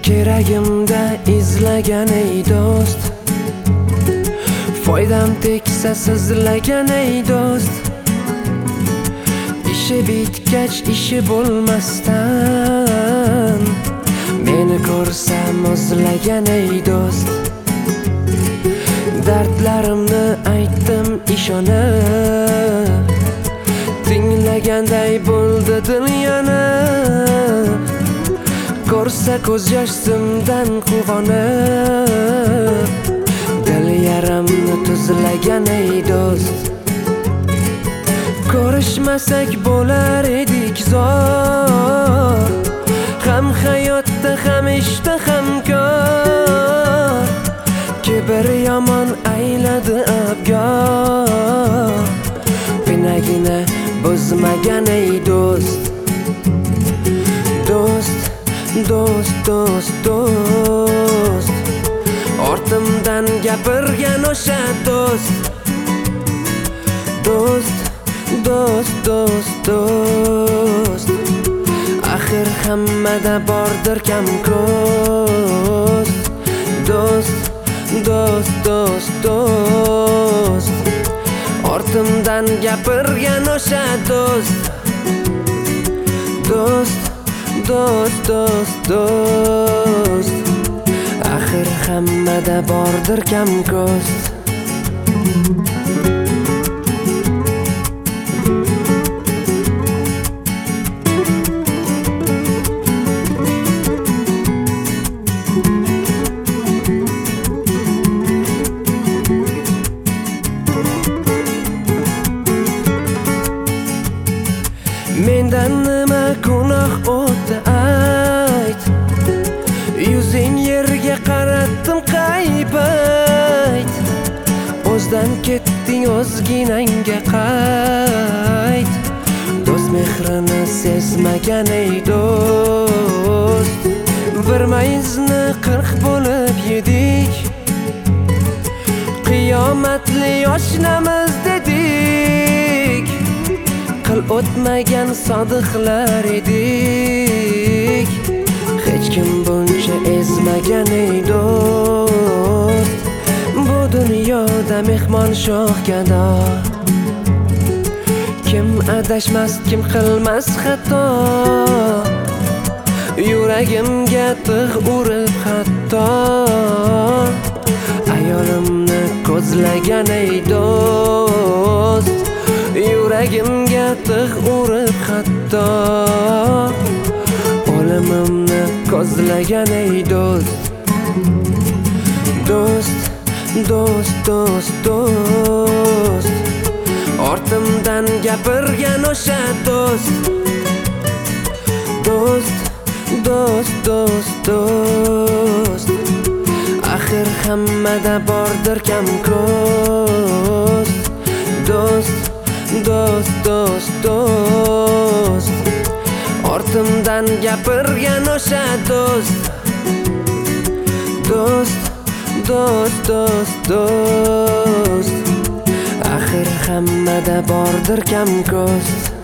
Keragimda izlagan ey do'st, foydam tegsa sizlagan ey do'st. İşi bitgach ishi bo'lmasdan meni ko'rsam o'zlagan ey do'st. Dardlarimni aytdim ishonib, tinglaganday bo'ldi dunyoni. Ko'rsa ko'z yoshimdan quvonib, dil yaramni tuzlagan ey do'st. Ko'rishmasak bo'lar edik zor, ham hayotda ham ishda ham ko'r. Kibr yomon ayladi abgor, pinagini buzmagan ey do'st. Do'st, do'st, do'st, do'st, ortimdan gapirgan o'sha do'st. Do'st, do'st, do'st, do'st, axir hammada bordir kam ko'st. Do'st, do'st, do'st, do'st, ortimdan gapirgan o'sha do'st. Do'st, do'st, do'st, do'st, axir hammada bordir kam ko'st. Mendan nima gunoh o'tdi ayt, yuzing yerga qaratdim qayt. O'zdan ketding o'zginangga qayt. Do'st mehrini sezmagan ey do'st, bir mayizni 40 bo'lib yedik. Qiyomatli oshnamiz dedik, qil o'tmagan sodiqlar edik. Hech kim buncha ezmagan ey do'st, bu dunyoda mehmon shoh gado. Kim adashmas, kim qilmas xato, yuragimga tig' urib hatto. Ayolimni ko'zlagan ey do'st, yuragimga tig' urib hatto. O'limimni ko'zlagan ey do'st. Do'st, do'st, do'st, do'st, ortimdan gapirgan o'sha do'st. Do'st, do'st, do'st, do'st, axir hammada bordir kam ko'st. Do'st, do'st, do'st, do'st, ortimdan gapirgan o'sha do'st. Do'st, do'st, do'st, do'st, axir hammada bordir kam ko'st.